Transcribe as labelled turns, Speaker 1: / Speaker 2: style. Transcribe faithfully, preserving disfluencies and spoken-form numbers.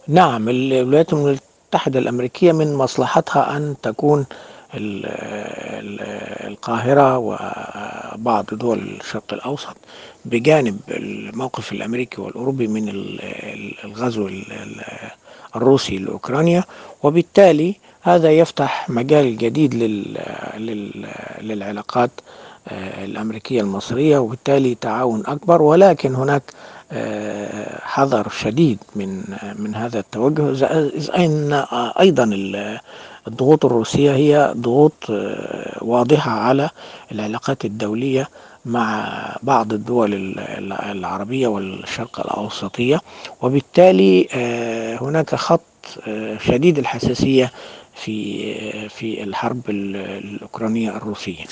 Speaker 1: نعم، الولايات المتحدة الأمريكية من مصلحتها أن تكون ال- ال- القاهرة وبعض دول الشرق الأوسط بجانب الموقف الأمريكي والأوروبي من ال- ال- الغزو ال- ال- الروسي لأوكرانيا، وبالتالي هذا يفتح مجال جديد لل- لل- للعلاقات آه، الأمريكية المصرية، وبالتالي تعاون أكبر. ولكن هناك آه، حذر شديد من من هذا التوجه، إذ أن أيضا ال- الضغوط الروسية هي ضغوط آه، واضحة على العلاقات الدولية مع بعض الدول ال- ال- العربية والشرق الأوسطية. وبالتالي آه، هناك خط آه، شديد الحساسية في في الحرب ال- الأوكرانية الروسية.